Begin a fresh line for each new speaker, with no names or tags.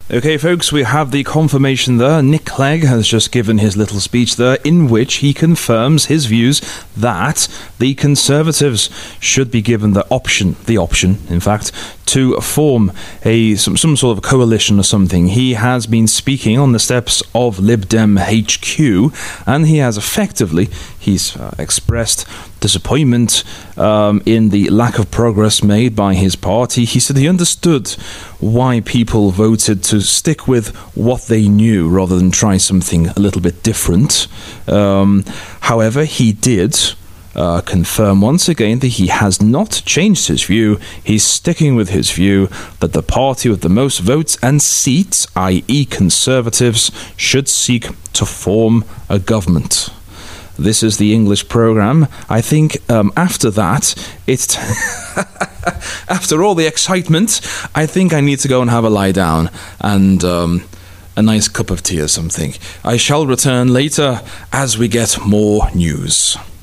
Okay, folks, we have the confirmation there. Nick Clegg has just given his little speech there in which he confirms his views that the Conservatives should be given the option, in fact, to form some sort of coalition or something. He has been speaking on the steps of Lib Dem HQ, and he has he's expressed disappointment in the lack of progress made by his party. He said he understood why people voted to stick with what they knew rather than try something a little bit different. However, he did confirm once again that he has not changed his view. He's sticking with his view that the party with the most votes and seats, i.e. Conservatives, should seek to form a government. This is the English programme. I think after that, after all the excitement, I think I need to go and have a lie down and a nice cup of tea or something. I shall return later as we get more news.